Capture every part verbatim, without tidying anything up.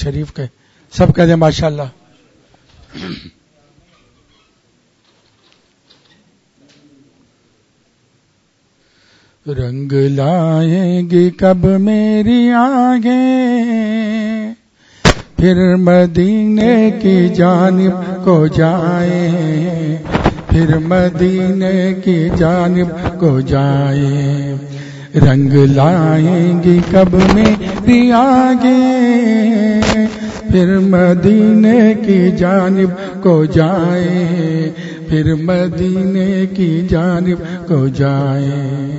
شریف کے سب کہہ دیں ماشاءاللہ. رنگ لائے گی کب میری آنکھیں پھر مدینے کی جانب کو جائے پھر مدینے کی جانب کو جائے. رنگ لائیں گی کب میری آنکھیں پھر مدینے کی جانب کو جائے پھر مدینے کی جانب کو جائے.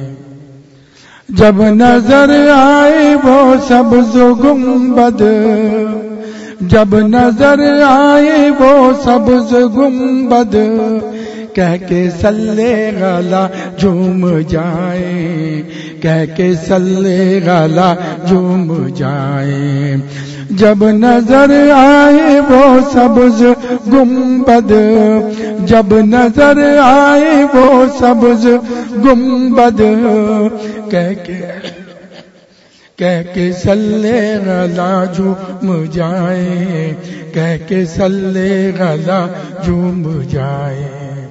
جب نظر آئے وہ سبز گنبد جب نظر آئے وہ سبز گنبد کہہ کے سلے غلا جھوم جائے کہہ کے سلے غلا جھوم جائے. جب نظر آئے وہ سبز گنبد جب نظر آئے وہ سبز گنبد کہہ کے کہہ کے سلے غلا جھوم جائے کہہ کے سلے غلا جھوم جائے.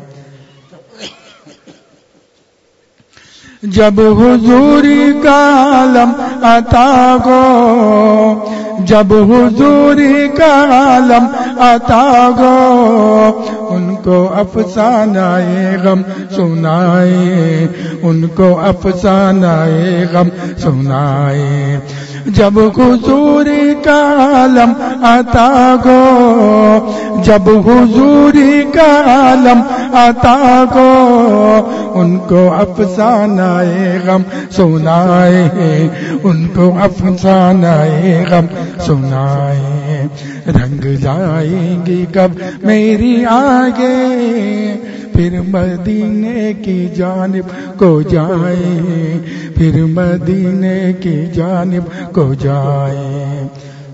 جب حضوری کا عالم عطا ہو جب حضوری کا عالم عطا ہو ان کو افسانہ غم سنائے ان کو افسانہ غم سنائے. جب حضوری کا عالم عطا ہو جب حضوری کا عالم عطا ہو ان کو افسانہ غم سنائے ان کو افسانہ غم سنائے. رنگ لائیں گی کب میری آنکھیں پھر مدینے کی جانب کو جائے پھر مدینے کی جانب کو جائے.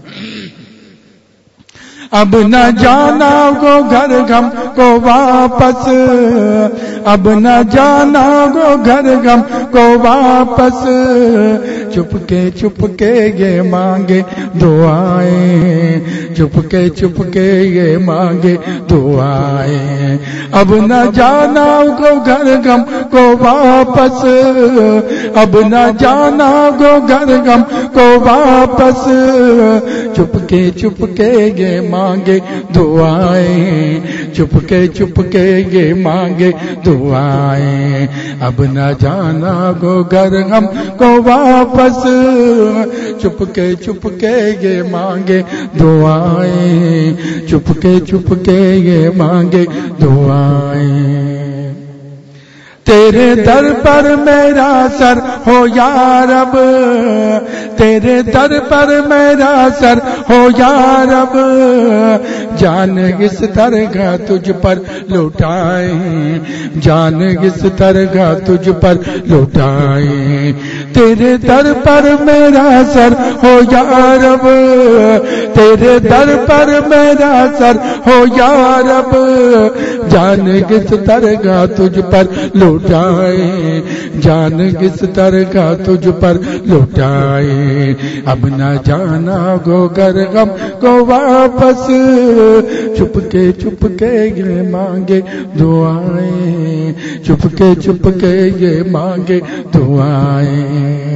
اب نہ جانا گو گھر غم کو واپس اب نہ جانا گو گھر غم کو واپس چپ کے چپ کے یہ مانگے دعائیں چپ کے چپ کے یہ مانگے دعائیں. اب نہ جانا گو گھر غم کو واپس اب نہ جانا گو گھر غم کو واپس چپ کے چپ کے یہ مانگے دعائیں چپ کے چپ کے یہ مانگے دعائیں. اب نہ جانا گو گھر غم کو واپس چپ کے چپ کے یہ مانگے دعائیں چپ کے چپ کے یہ مانگے دعائیں. تیرے در پر میرا سر ہو یا رب تیرے در پر میرا سر ہو یا رب جان کس طرح تجھ پر لوٹائیں جان کس طرح تجھ پر لوٹائیں. تیرے در پر میرا سر ہو یا رب تیرے در پر میرا سر ہو یا رب جان کس طرح تجھ پر لوٹائے جان کس طرح تجھ پر لوٹائے. اب نہ جانا گو گھر غم کو واپس چپ کے چپ کے یہ مانگے دعائیں چپ کے چپ کے یہ مانگے دعائیں.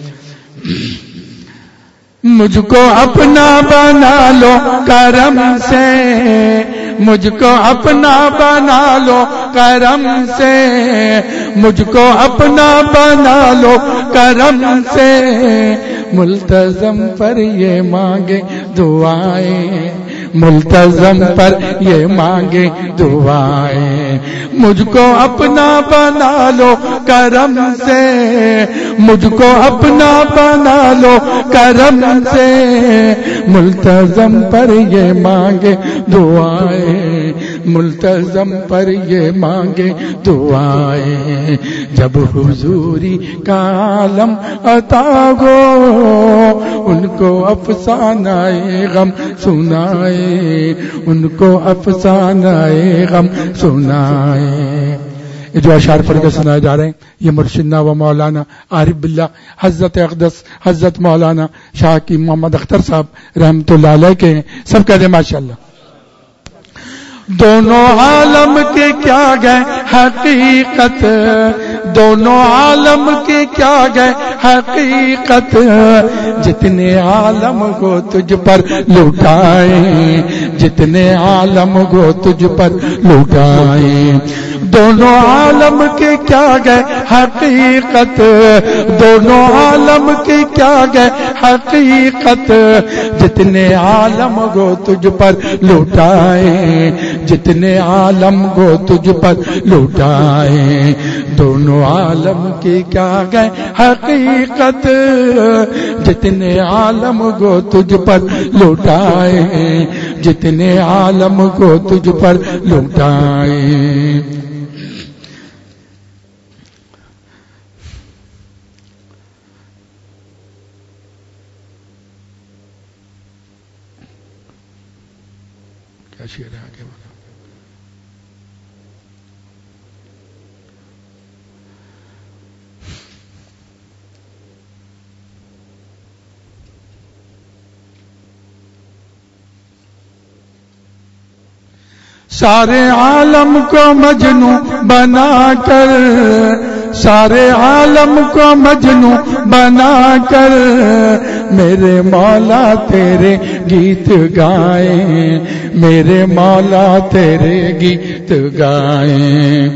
مجھ کو اپنا بنا لو کرم سے مجھ کو اپنا بنا لو کرم سے مجھ کو اپنا بنا لو کرم سے ملتزم پر یہ مانگے دعائیں ملتزم پر یہ مانگے دعائیں. مجھ کو اپنا بنا لو کرم سے مجھ کو اپنا بنا لو کرم سے ملتزم پر یہ مانگے دعائیں ملتزم پر یہ مانگے دعائیں. جب حضوری کا عالم عطا ہو ان کو افسانہ غم سنائے ان کو افسانہ غم سنائے. یہ جو اشعار پڑھ کر سنائے جا رہے ہیں یہ مرشدنا و مولانا عارف باللہ حضرت اقدس حضرت مولانا شاہ کی محمد اختر صاحب رحمۃ اللہ علیہ کے ہیں. سب کہتے ہیں ماشاءاللہ. دونوں عالم کے کیا گئے حقیقت، دونوں عالم کے کیا گئے حقیقت، جتنے عالم کو تجھ پر لوٹائیں، جتنے عالم کو تجھ پر لوٹائیں. دونوں عالم کے کیا گئے حقیقت، دونوں عالم کے کیا گئے حقیقت، جتنے عالم کو تجھ پر لوٹائیں، جتنے عالم کو تجھ پر لوٹائیں. دونوں عالم کی کیا گئے حقیقت، جتنے عالم کو تجھ پر لوٹائیں، جتنے عالم کو تجھ پر لوٹائیں. کیا شعر ہے آگے والا؟ سارے عالم کو مجنو بنا کر، سارے عالم کو مجنو بنا کر، میرے مولا تیرے گیت گائیں، میرے مولا تیرے گیت گائیں.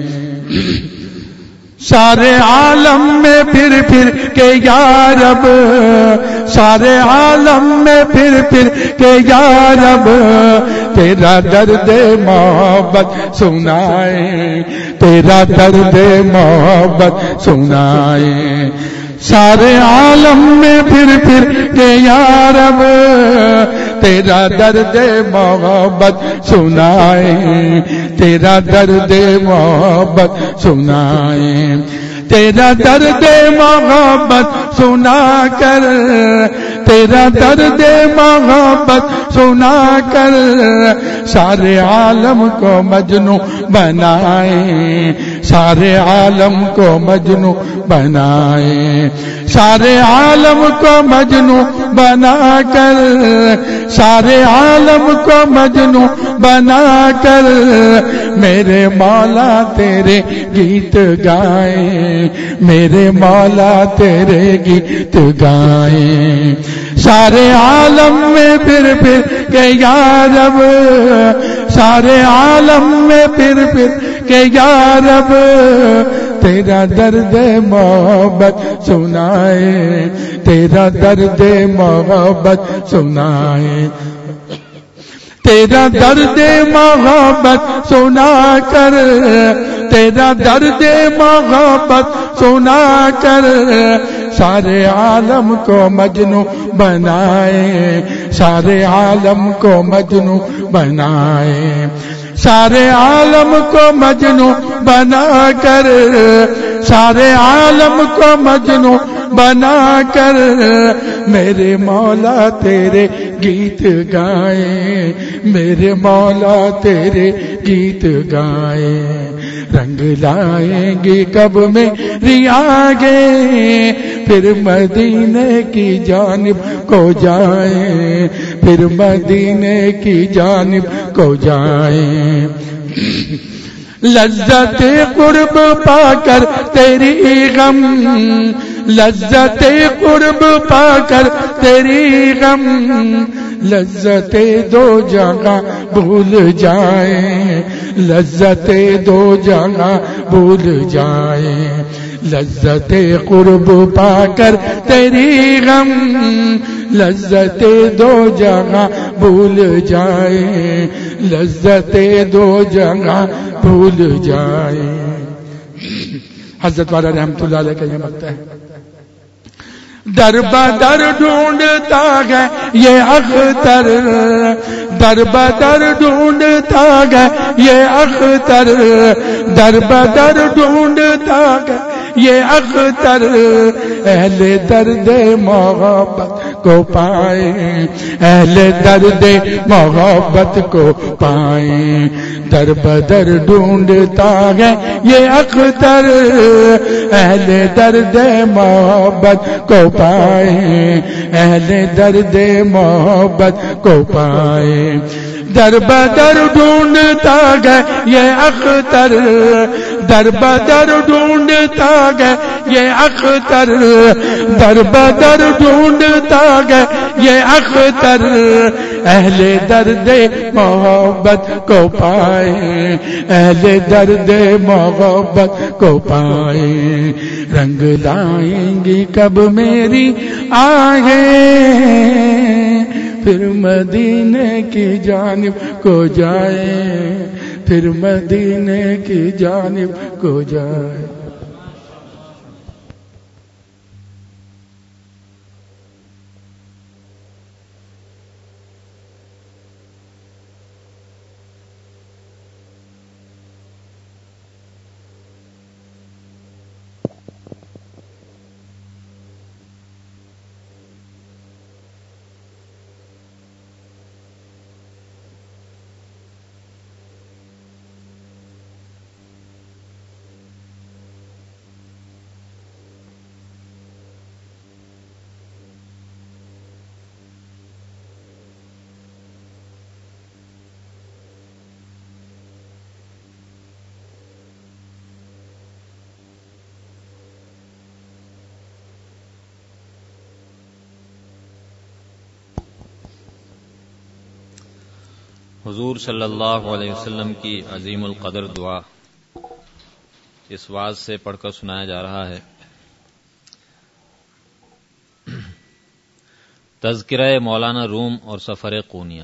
سارے عالم میں پھر پھر کے یا رب، سارے عالم میں پھر پھر کے یا رب، تیرا درد محبت سنائے، تیرا درد محبت سنائے. سارے عالم میں پھر پھر کے یا رب، تیرا درد محبت سنائے، تیرا درد محبت سنائے. تیرا درد محبت سنا کر، تیرا درد محبت سنا کر، سارے عالم کو مجنو بنائے، سارے عالم کو مجنو بنائے. سارے عالم کو مجنو بنا کر، سارے عالم کو مجنو بنا کر، میرے مولا تیرے گیت گائیں، میرے مولا تیرے گیت گائیں. سارے عالم میں پھر پھر کہ یا رب، سارے عالم میں پھر پھر کہ یا رب، تیرا درد محبت سنائے، تیرا درد محبت سنائے. تیرا درد محبت سنا کر، تیرا درد محبت سنا کر، سارے عالم کو مجنو بنائے، سارے عالم کو مجنو بنائے. سارے عالم کو مجنو بنا کر، سارے عالم کو مجنو بنا کر، میرے مولا تیرے گیت گائیں، میرے مولا تیرے گیت گائیں. رنگ لائیں گے کب میں ریاگے، پھر مدینے کی جانب کو جائیں، پھر مدینے کی جانب کو جائیں. لذت قرب پا کر تیری غم، لذت قرب پا کر تیری غم، لذت دو جگہ بھول جائیں، لذت دو جگہ بھول جائیں. لذت قرب پا کر تیری غم، لذت دو جگہ بھول جائیں، لذت دو جگہ بھول جائیں. حضرت والا رحمت اللہ علیہ کا یہ مکتب ہے. در بدر ڈھونڈتا ہے یہ اختر، در بدر ڈھونڈتا ہے یہ اختر، در بدر ڈھونڈتا ہے یہ اختر، اہل درد محبت کو پائیں، اہل درد محبت کو پائیں، در بدر ڈھونڈتا ہے یہ اختر، اہل درد محبت کو پائیں، اہل درد محبت کو پائیں، در بدر ڈھونڈتا گئے یہ اختر، در بدر ڈھونڈتا گئے یہ اختر، در بدر ڈھونڈتا گئے یہ اختر، اہل درد محبت کو پائیں، اہل درد محبت کو پائیں، رنگ لائیں گی کب میری آہیں، پھر مدینے کی جانب کو جائیں، پھر مدینے کی جانب کو جائیں۔ حضور صلی اللہ علیہ وسلم کی عظیم القدر دعا اس واعظ سے پڑھ کر سنایا جا رہا ہے۔ تذکرہ مولانا روم اور سفر قونیہ۔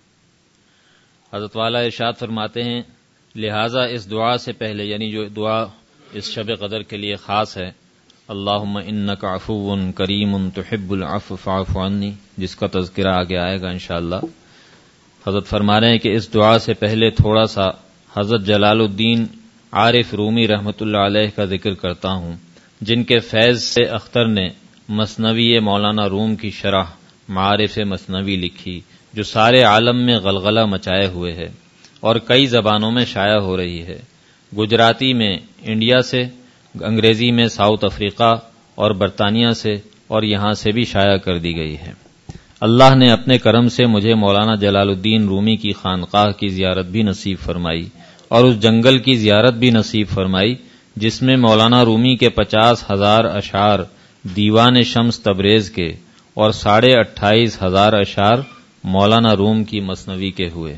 حضرت والا ارشاد فرماتے ہیں، لہذا اس دعا سے پہلے، یعنی جو دعا اس شب قدر کے لیے خاص ہے، اللہم انک عفو کریم تحب العفو فاعف عنی، جس کا تذکرہ آگے آئے گا انشاءاللہ۔ حضرت فرما رہے ہیں کہ اس دعا سے پہلے تھوڑا سا حضرت جلال الدین عارف رومی رحمۃ اللہ علیہ کا ذکر کرتا ہوں، جن کے فیض سے اختر نے مثنوی مولانا روم کی شرح معارف مثنوی لکھی، جو سارے عالم میں غلغلہ مچائے ہوئے ہے اور کئی زبانوں میں شائع ہو رہی ہے، گجراتی میں انڈیا سے، انگریزی میں ساؤتھ افریقہ اور برطانیہ سے، اور یہاں سے بھی شائع کر دی گئی ہے۔ اللہ نے اپنے کرم سے مجھے مولانا جلال الدین رومی کی خانقاہ کی زیارت بھی نصیب فرمائی اور اس جنگل کی زیارت بھی نصیب فرمائی جس میں مولانا رومی کے پچاس ہزار اشعار دیوان شمس تبریز کے اور ساڑھے اٹھائیس ہزار اشعار مولانا روم کی مثنوی کے ہوئے۔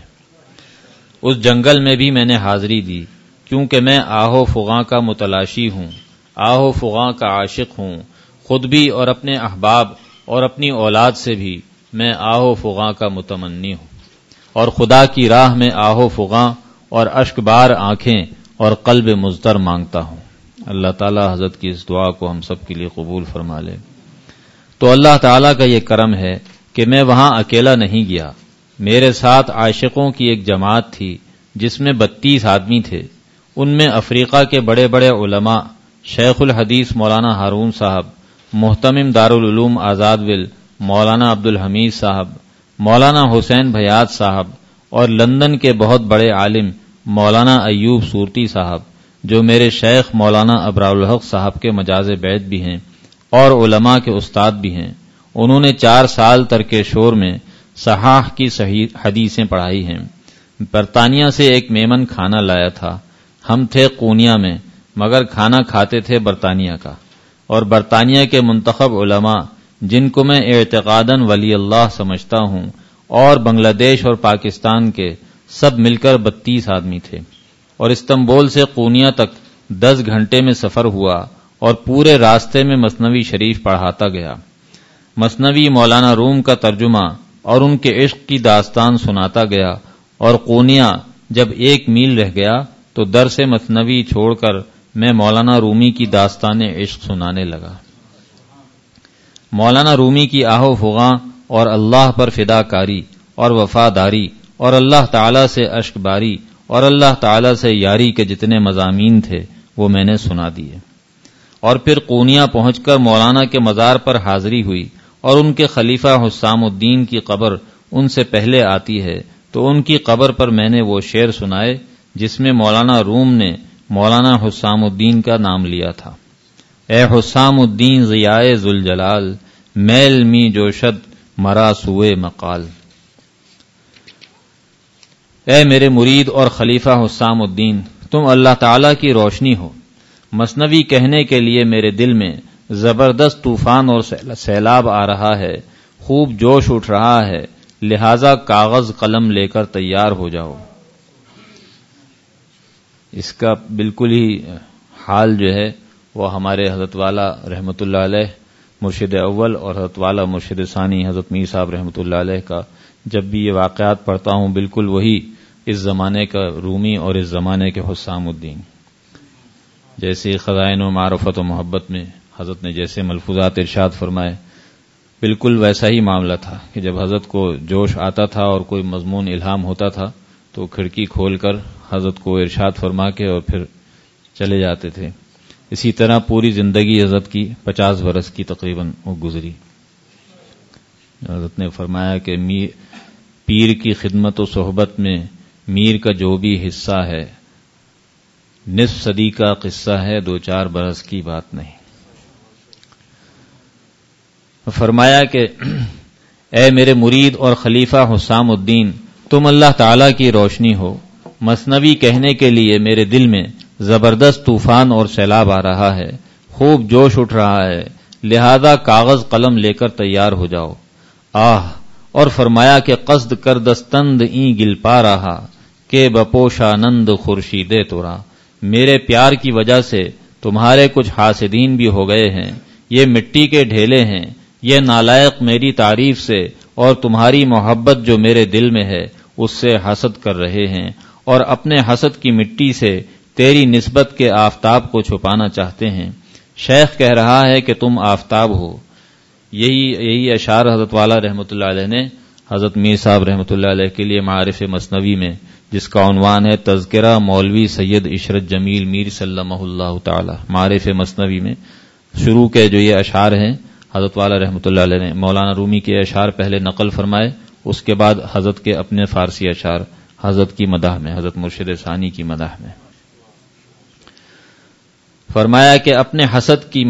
اس جنگل میں بھی میں نے حاضری دی، کیونکہ میں آہو فغاں کا متلاشی ہوں، آہو فغاں کا عاشق ہوں، خود بھی اور اپنے احباب اور اپنی اولاد سے بھی میں آہو فغاں کا متمنی ہوں، اور خدا کی راہ میں آہو فغاں اور اشک بار آنکھیں اور قلب مضطر مانگتا ہوں۔ اللہ تعالی حضرت کی اس دعا کو ہم سب کے لیے قبول فرما لے۔ تو اللہ تعالی کا یہ کرم ہے کہ میں وہاں اکیلا نہیں گیا، میرے ساتھ عاشقوں کی ایک جماعت تھی جس میں بتیس آدمی تھے۔ ان میں افریقہ کے بڑے بڑے علماء، شیخ الحدیث مولانا ہارون صاحب، محتمم دارالعلوم آزاد ول مولانا عبدالحمید صاحب، مولانا حسین بھیات صاحب، اور لندن کے بہت بڑے عالم مولانا ایوب صورتی صاحب، جو میرے شیخ مولانا ابرار الحق صاحب کے مجاز بیعت بھی ہیں اور علماء کے استاد بھی ہیں۔ انہوں نے چار سال ترک شور میں صحاح کی صحیح حدیثیں پڑھائی ہیں۔ برطانیہ سے ایک میمن کھانا لایا تھا، ہم تھے قونیہ میں مگر کھانا کھاتے تھے برطانیہ کا، اور برطانیہ کے منتخب علماء جن کو میں اعتقاداً ولی اللہ سمجھتا ہوں، اور بنگلہ دیش اور پاکستان کے سب مل کر بتیس آدمی تھے، اور استنبول سے قونیہ تک دس گھنٹے میں سفر ہوا اور پورے راستے میں مثنوی شریف پڑھاتا گیا۔ مثنوی مولانا روم کا ترجمہ اور ان کے عشق کی داستان سناتا گیا، اور قونیہ جب ایک میل رہ گیا تو درس مثنوی چھوڑ کر میں مولانا رومی کی داستان عشق سنانے لگا۔ مولانا رومی کی آہو فغاں اور اللہ پر فدا کاری اور وفاداری اور اللہ تعالی سے اشک باری اور اللہ تعالی سے یاری کے جتنے مضامین تھے وہ میں نے سنا دیے، اور پھر قونیہ پہنچ کر مولانا کے مزار پر حاضری ہوئی اور ان کے خلیفہ حسام الدین کی قبر ان سے پہلے آتی ہے تو ان کی قبر پر میں نے وہ شعر سنائے جس میں مولانا روم نے مولانا حسام الدین کا نام لیا تھا۔ اے حسام الدین ضیاء ذوالجلال، میل می جوشد مرا سوئے مقال۔ اے میرے مرید اور خلیفہ حسام الدین، تم اللہ تعالی کی روشنی ہو۔ مثنوی کہنے کے لیے میرے دل میں زبردست طوفان اور سیلاب آ رہا ہے، خوب جوش اٹھ رہا ہے، لہذا کاغذ قلم لے کر تیار ہو جاؤ۔ اس کا بالکل ہی حال جو ہے وہ ہمارے حضرت والا رحمۃ اللہ علیہ مرشد اول اور حضرت والا مرشد ثانی حضرت میر صاحب رحمۃ اللہ علیہ کا جب بھی یہ واقعات پڑھتا ہوں بالکل وہی اس زمانے کا رومی اور اس زمانے کے حسام الدین۔ جیسے خزائن و معرفت و محبت میں حضرت نے جیسے ملفوظات ارشاد فرمائے، بالکل ویسا ہی معاملہ تھا کہ جب حضرت کو جوش آتا تھا اور کوئی مضمون الہام ہوتا تھا تو کھڑکی کھول کر حضرت کو ارشاد فرما کے اور پھر چلے جاتے تھے۔ اسی طرح پوری زندگی حضرت کی پچاس برس کی تقریباً وہ گزری۔ حضرت نے فرمایا کہ پیر کی خدمت و صحبت میں میر کا جو بھی حصہ ہے نصف صدی کا قصہ ہے، دو چار برس کی بات نہیں۔ فرمایا کہ اے میرے مرید اور خلیفہ حسام الدین، تم اللہ تعالی کی روشنی ہو۔ مثنوی کہنے کے لیے میرے دل میں زبردست طوفان اور سیلاب آ رہا ہے، خوب جوش اٹھ رہا ہے، لہذا کاغذ قلم لے کر تیار ہو جاؤ۔ آہ! اور فرمایا کہ قصد کر دستند این گل پا رہا کہ بپوشانند خورشیدے تورا، میرے پیار کی وجہ سے تمہارے کچھ حاسدین بھی ہو گئے ہیں، یہ مٹی کے ڈھیلے ہیں، یہ نالائق میری تعریف سے اور تمہاری محبت جو میرے دل میں ہے اس سے حسد کر رہے ہیں، اور اپنے حسد کی مٹی سے تیری نسبت کے آفتاب کو چھپانا چاہتے ہیں۔ شیخ کہہ رہا ہے کہ تم آفتاب ہو۔ یہی یہی اشعار حضرت والا رحمۃ اللہ علیہ نے حضرت میر صاحب رحمۃ اللہ علیہ کے لیے معارف مثنوی میں، جس کا عنوان ہے تذکرہ مولوی سید عشرت جمیل میر سلمہ اللہ تعالی، معارف مثنوی میں شروع کے جو یہ اشعار ہیں حضرت والا رحمۃ اللہ علیہ نے مولانا رومی کے اشعار پہلے نقل فرمائے، اس کے بعد حضرت کے اپنے فارسی اشعار حضرت کی مدح میں، حضرت مرشد ثانی کی مدح میں فرمایا کہ اپنے حسد کی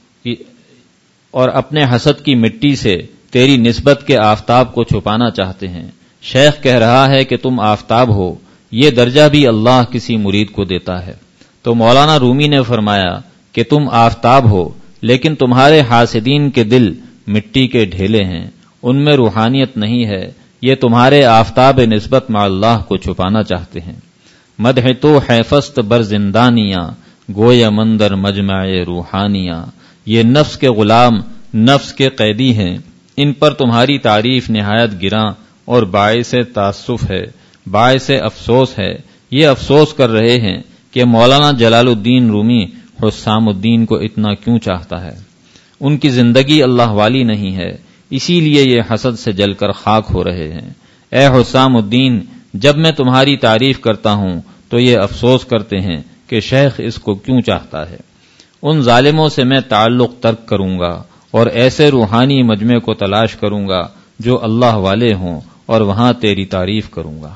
اور اپنے حسد کی مٹی سے تیری نسبت کے آفتاب کو چھپانا چاہتے ہیں۔ شیخ کہہ رہا ہے کہ تم آفتاب ہو، یہ درجہ بھی اللہ کسی مرید کو دیتا ہے۔ تو مولانا رومی نے فرمایا کہ تم آفتاب ہو لیکن تمہارے حاسدین کے دل مٹی کے ڈھیلے ہیں، ان میں روحانیت نہیں ہے، یہ تمہارے آفتاب نسبت مع اللہ کو چھپانا چاہتے ہیں۔ مدح تو حیفست بر زندانیاں گویا مندر مجمع روحانیاں، یہ نفس کے غلام نفس کے قیدی ہیں، ان پر تمہاری تعریف نہایت گراں اور باعث تاسف ہے، باعث افسوس ہے۔ یہ افسوس کر رہے ہیں کہ مولانا جلال الدین رومی حسام الدین کو اتنا کیوں چاہتا ہے، ان کی زندگی اللہ والی نہیں ہے، اسی لیے یہ حسد سے جل کر خاک ہو رہے ہیں۔ اے حسام الدین، جب میں تمہاری تعریف کرتا ہوں تو یہ افسوس کرتے ہیں کہ شیخ اس کو کیوں چاہتا ہے۔ ان ظالموں سے میں تعلق ترک کروں گا اور ایسے روحانی مجمع کو تلاش کروں گا جو اللہ والے ہوں اور وہاں تیری تعریف کروں گا۔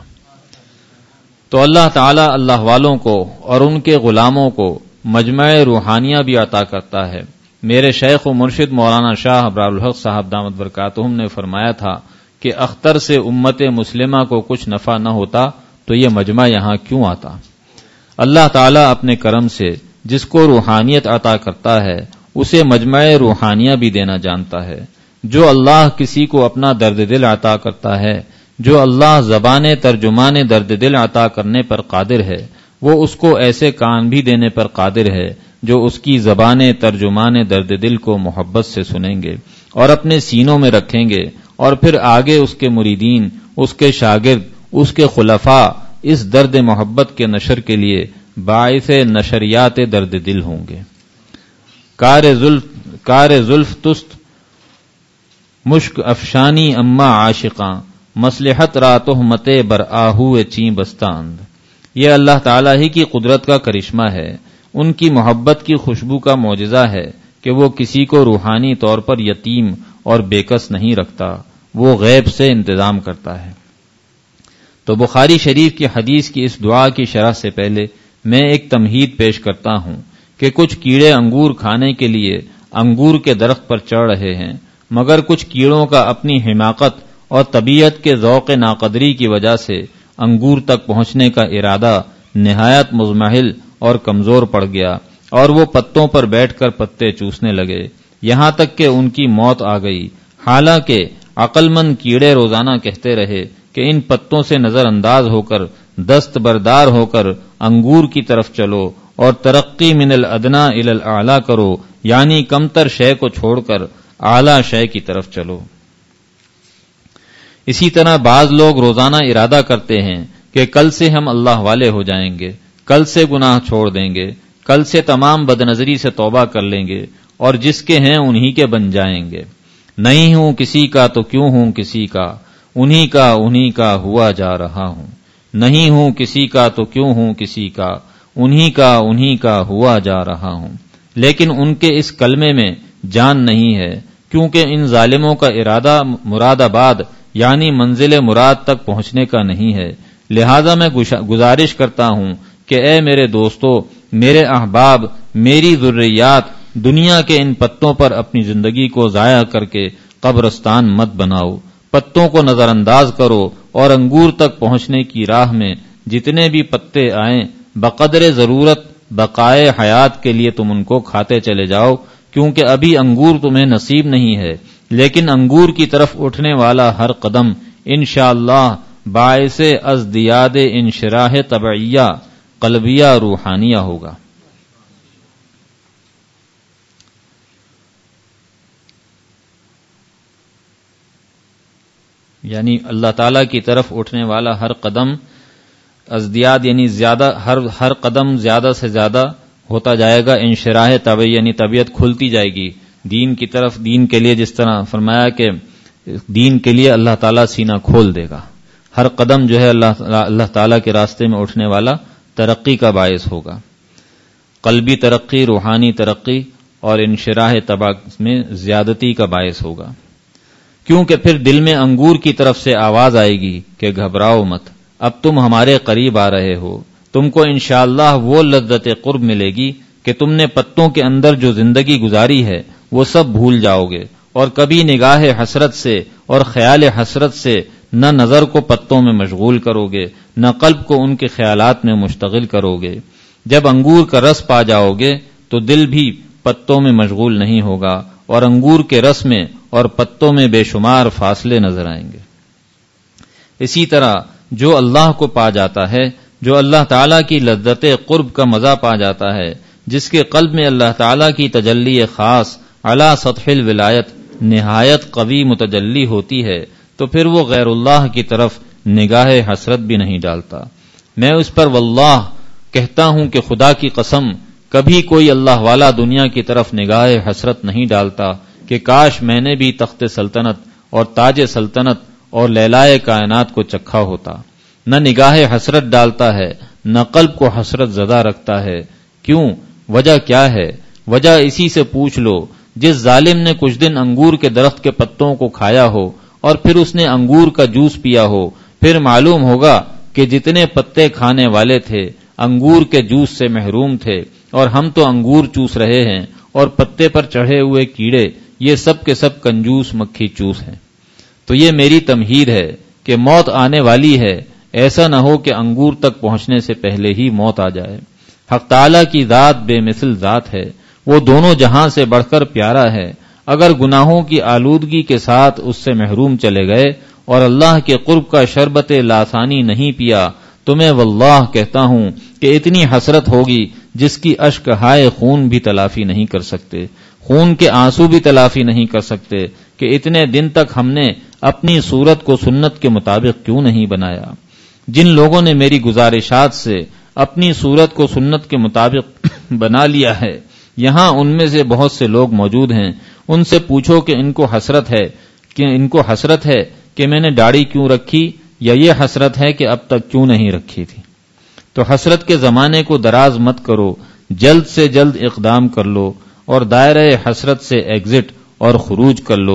تو اللہ تعالی اللہ والوں کو اور ان کے غلاموں کو مجمع روحانیہ بھی عطا کرتا ہے۔ میرے شیخ و مرشد مولانا شاہ ابرار الحق صاحب دامت برکاتہم نے فرمایا تھا کہ اختر سے امت مسلمہ کو کچھ نفع نہ ہوتا تو یہ مجمع یہاں کیوں آتا۔ اللہ تعالیٰ اپنے کرم سے جس کو روحانیت عطا کرتا ہے اسے مجمع روحانیہ بھی دینا جانتا ہے۔ جو اللہ کسی کو اپنا درد دل عطا کرتا ہے، جو اللہ زبان ترجمان درد دل عطا کرنے پر قادر ہے، وہ اس کو ایسے کان بھی دینے پر قادر ہے جو اس کی زبان ترجمان درد دل کو محبت سے سنیں گے اور اپنے سینوں میں رکھیں گے، اور پھر آگے اس کے مریدین، اس کے شاگرد، اس کے خلفاء اس درد محبت کے نشر کے لیے باعث نشریات درد دل ہوں گے۔ کار زلف کار زلف تست مشک افشانی اما عاشقاں مصلحت را تہمت بر آہو چیں بستاند۔ یہ اللہ تعالیٰ ہی کی قدرت کا کرشمہ ہے، ان کی محبت کی خوشبو کا معجزہ ہے کہ وہ کسی کو روحانی طور پر یتیم اور بےکس نہیں رکھتا، وہ غیب سے انتظام کرتا ہے۔ تو بخاری شریف کی حدیث کی اس دعا کی شرح سے پہلے میں ایک تمہید پیش کرتا ہوں کہ کچھ کیڑے انگور کھانے کے لیے انگور کے درخت پر چڑھ رہے ہیں، مگر کچھ کیڑوں کا اپنی حماقت اور طبیعت کے ذوق ناقدری کی وجہ سے انگور تک پہنچنے کا ارادہ نہایت مضمحل اور کمزور پڑ گیا، اور وہ پتوں پر بیٹھ کر پتے چوسنے لگے، یہاں تک کہ ان کی موت آ گئی۔ حالانکہ عقل مند کیڑے روزانہ کہتے رہے کہ ان پتوں سے نظر انداز ہو کر، دست بردار ہو کر انگور کی طرف چلو اور ترقی من الادنا الی الاعلی کرو، یعنی کمتر شے کو چھوڑ کر اعلی شے کی طرف چلو۔ اسی طرح بعض لوگ روزانہ ارادہ کرتے ہیں کہ کل سے ہم اللہ والے ہو جائیں گے، کل سے گناہ چھوڑ دیں گے، کل سے تمام بدنظری سے توبہ کر لیں گے، اور جس کے ہیں انہی کے بن جائیں گے۔ نہیں ہوں کسی کا تو کیوں ہوں کسی کا، انہی کا انہی کا ہوا جا رہا ہوں۔ نہیں ہوں کسی کا تو کیوں ہوں کسی کا، انہی کا انہی کا ہوا جا رہا ہوں۔ لیکن ان کے اس کلمے میں جان نہیں ہے، کیونکہ ان ظالموں کا ارادہ مراد آباد یعنی منزل مراد تک پہنچنے کا نہیں ہے۔ لہذا میں گزارش کرتا ہوں کہ اے میرے دوستو، میرے احباب، میری ذریات، دنیا کے ان پتوں پر اپنی زندگی کو ضائع کر کے قبرستان مت بناؤ، پتوں کو نظر انداز کرو اور انگور تک پہنچنے کی راہ میں جتنے بھی پتے آئیں بقدر ضرورت بقائے حیات کے لیے تم ان کو کھاتے چلے جاؤ، کیونکہ ابھی انگور تمہیں نصیب نہیں ہے، لیکن انگور کی طرف اٹھنے والا ہر قدم انشاءاللہ باعث ازدیاد انشراح طبعیہ قلبیہ روحانیہ ہوگا۔ یعنی اللہ تعالی کی طرف اٹھنے والا ہر قدم ازدیاد یعنی زیادہ، ہر ہر قدم زیادہ سے زیادہ ہوتا جائے گا، انشراح طبعی یعنی طبیعت کھلتی جائے گی دین کی طرف۔ دین کے لیے جس طرح فرمایا کہ دین کے لیے اللہ تعالیٰ سینہ کھول دے گا، ہر قدم جو ہے اللہ اللہ تعالیٰ کے راستے میں اٹھنے والا ترقی کا باعث ہوگا، قلبی ترقی، روحانی ترقی اور انشراح طبع میں زیادتی کا باعث ہوگا، کیونکہ پھر دل میں انگور کی طرف سے آواز آئے گی کہ گھبراؤ مت، اب تم ہمارے قریب آ رہے ہو، تم کو انشاءاللہ وہ لذت قرب ملے گی کہ تم نے پتوں کے اندر جو زندگی گزاری ہے وہ سب بھول جاؤ گے، اور کبھی نگاہ حسرت سے اور خیال حسرت سے نہ نظر کو پتوں میں مشغول کرو گے، نہ قلب کو ان کے خیالات میں مشتغل کرو گے۔ جب انگور کا رس پا جاؤ گے تو دل بھی پتوں میں مشغول نہیں ہوگا، اور انگور کے رس میں اور پتوں میں بے شمار فاصلے نظر آئیں گے۔ اسی طرح جو اللہ کو پا جاتا ہے، جو اللہ تعالیٰ کی لذت قرب کا مزہ پا جاتا ہے، جس کے قلب میں اللہ تعالیٰ کی تجلی خاص علی سطح الولایت نہایت قوی متجلی ہوتی ہے، تو پھر وہ غیر اللہ کی طرف نگاہ حسرت بھی نہیں ڈالتا۔ میں اس پر واللہ کہتا ہوں کہ خدا کی قسم کبھی کوئی اللہ والا دنیا کی طرف نگاہ حسرت نہیں ڈالتا کہ کاش میں نے بھی تخت سلطنت اور تاج سلطنت اور لیلائے کائنات کو چکھا ہوتا۔ نہ نگاہ حسرت ڈالتا ہے، نہ قلب کو حسرت زدہ رکھتا ہے۔ کیوں؟ وجہ کیا ہے؟ وجہ اسی سے پوچھ لو جس ظالم نے کچھ دن انگور کے درخت کے پتوں کو کھایا ہو اور پھر اس نے انگور کا جوس پیا ہو، پھر معلوم ہوگا کہ جتنے پتے کھانے والے تھے انگور کے جوس سے محروم تھے، اور ہم تو انگور چوس رہے ہیں، اور پتے پر چڑھے ہوئے کیڑے یہ سب کے سب کنجوس مکھی چوس ہیں۔ تو یہ میری تمہید ہے کہ موت آنے والی ہے، ایسا نہ ہو کہ انگور تک پہنچنے سے پہلے ہی موت آ جائے۔ حق تعالیٰ کی ذات بے مثل ذات ہے، وہ دونوں جہاں سے بڑھ کر پیارا ہے۔ اگر گناہوں کی آلودگی کے ساتھ اس سے محروم چلے گئے اور اللہ کے قرب کا شربت لاسانی نہیں پیا تو میں واللہ کہتا ہوں کہ اتنی حسرت ہوگی جس کی اشک ہائے خون بھی تلافی نہیں کر سکتے، خون کے آنسو بھی تلافی نہیں کر سکتے کہ اتنے دن تک ہم نے اپنی صورت کو سنت کے مطابق کیوں نہیں بنایا۔ جن لوگوں نے میری گزارشات سے اپنی صورت کو سنت کے مطابق بنا لیا ہے، یہاں ان میں سے بہت سے لوگ موجود ہیں، ان سے پوچھو کہ ان کو حسرت ہے کہ ان کو حسرت ہے کہ میں نے داڑھی کیوں رکھی، یا یہ حسرت ہے کہ اب تک کیوں نہیں رکھی تھی۔ تو حسرت کے زمانے کو دراز مت کرو، جلد سے جلد اقدام کر لو اور دائرہ حسرت سے ایگزٹ اور خروج کر لو،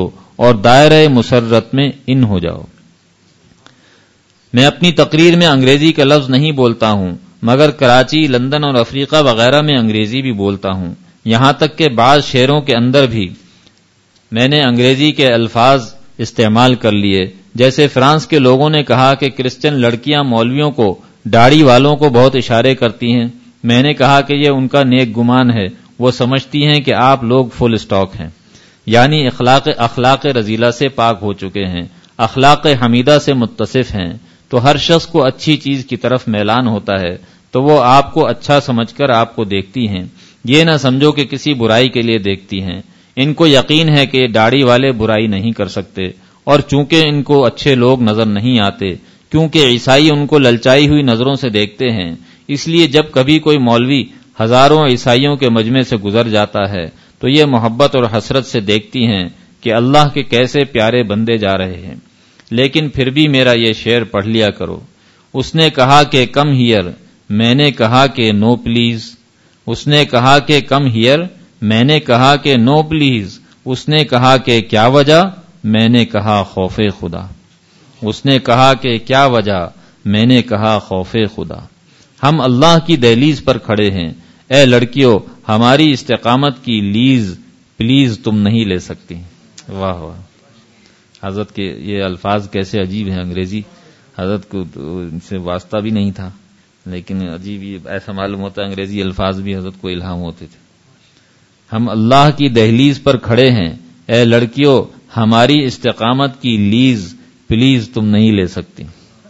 اور دائرہ مسرت میں ان ہو جاؤ۔ میں اپنی تقریر میں انگریزی کا لفظ نہیں بولتا ہوں، مگر کراچی، لندن اور افریقہ وغیرہ میں انگریزی بھی بولتا ہوں، یہاں تک کہ بعض شعروں کے اندر بھی میں نے انگریزی کے الفاظ استعمال کر لیے۔ جیسے فرانس کے لوگوں نے کہا کہ کرسچن لڑکیاں مولویوں کو، داڑھی والوں کو بہت اشارے کرتی ہیں، میں نے کہا کہ یہ ان کا نیک گمان ہے، وہ سمجھتی ہیں کہ آپ لوگ فل اسٹاک ہیں، یعنی اخلاق اخلاق رذیلہ سے پاک ہو چکے ہیں، اخلاق حمیدہ سے متصف ہیں، تو ہر شخص کو اچھی چیز کی طرف میلان ہوتا ہے، تو وہ آپ کو اچھا سمجھ کر آپ کو دیکھتی ہیں، یہ نہ سمجھو کہ کسی برائی کے لیے دیکھتی ہیں۔ ان کو یقین ہے کہ داڑھی والے برائی نہیں کر سکتے، اور چونکہ ان کو اچھے لوگ نظر نہیں آتے، کیونکہ عیسائی ان کو للچائی ہوئی نظروں سے دیکھتے ہیں، اس لیے جب کبھی کوئی مولوی ہزاروں عیسائیوں کے مجمع سے گزر جاتا ہے تو یہ محبت اور حسرت سے دیکھتی ہیں کہ اللہ کے کیسے پیارے بندے جا رہے ہیں۔ لیکن پھر بھی میرا یہ شعر پڑھ لیا کرو۔ اس نے کہا کہ کم ہیئر، میں نے کہا کہ نو پلیز۔ اس نے کہا کہ کم ہیئر، میں نے کہا کہ نو پلیز۔ اس نے کہا کہ کیا وجہ، میں نے کہا خوف خدا۔ اس نے کہا کہ کیا وجہ، میں نے کہا خوف خدا۔ ہم اللہ کی دہلیز پر کھڑے ہیں، اے لڑکیوں ہماری استقامت کی لیز پلیز تم نہیں لے سکتی۔ واہ واہ، حضرت کے یہ الفاظ کیسے عجیب ہیں، انگریزی حضرت کو ان سے واسطہ بھی نہیں تھا، لیکن عجیب یہ ایسا معلوم ہوتا ہے انگریزی الفاظ بھی حضرت کو الہام ہوتے تھے۔ ہم اللہ کی دہلیز پر کھڑے ہیں، اے لڑکیوں ہماری استقامت کی لیز پلیز تم نہیں لے سکتی۔